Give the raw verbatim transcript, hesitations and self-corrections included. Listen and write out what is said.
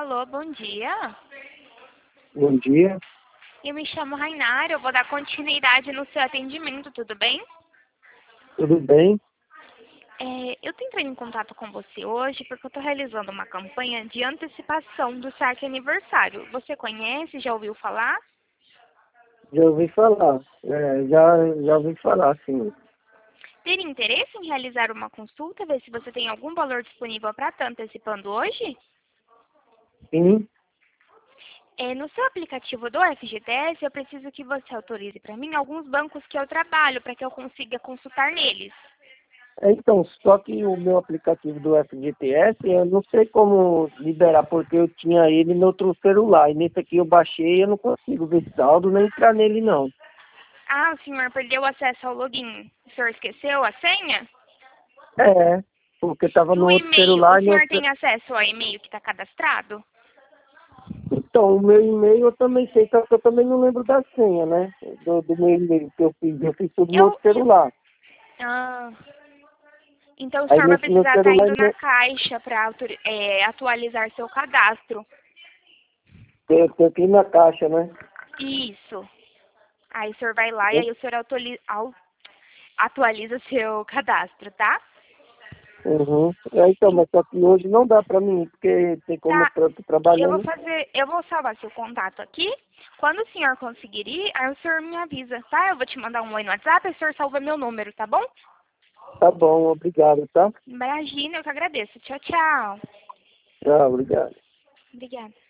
Alô, bom dia. Bom dia, Eu me chamo Rainara, eu vou dar continuidade no seu atendimento, tudo bem? tudo bem? É, eu tô entrando em contato com você hoje porque eu estou realizando uma campanha de antecipação do saque aniversário. Você conhece, já ouviu falar? Já ouvi falar, é, já, já ouvi falar, sim. Teria interesse em realizar uma consulta, ver se você tem algum valor disponível para estar antecipando hoje? Sim, É, no seu aplicativo do F G T S, eu preciso que você autorize para mim alguns bancos que eu trabalho, para que eu consiga consultar neles. então, só que o meu aplicativo do F G T S, eu não sei como liberar, porque eu tinha ele no outro celular, e nesse aqui eu baixei e eu não consigo ver saldo nem entrar nele, não. Ah, o senhor perdeu o acesso ao login. O senhor esqueceu a senha? É, porque estava E no o outro e-mail? O celular e no senhor outro... tem acesso ao e-mail que está cadastrado? Então, o meu e-mail eu também sei, só que eu também não lembro da senha, né? Do, do meu e-mail que eu fiz, eu fiz tudo no Eu... outro celular. Ah, então o Aí senhor vai nesse meu precisar estar celular, indo na né, caixa para atualizar seu cadastro. eu tenho aqui na caixa, né? Isso. Aí o senhor vai lá e aí o senhor autoli- au- atualiza seu cadastro, tá? Uhum. É, então, Em- mas só que hoje não dá pra mim, porque tem como Tá. eu tô Eu vou trabalhando. fazer, eu vou salvar seu contato aqui. Quando o senhor conseguir ir, aí o senhor me avisa, tá? Eu vou te mandar um oi no WhatsApp, aí o senhor salva meu número, tá bom? Tá bom, obrigado, tá? Imagina, eu que agradeço. Tchau, tchau. Tchau, obrigado. Obrigada.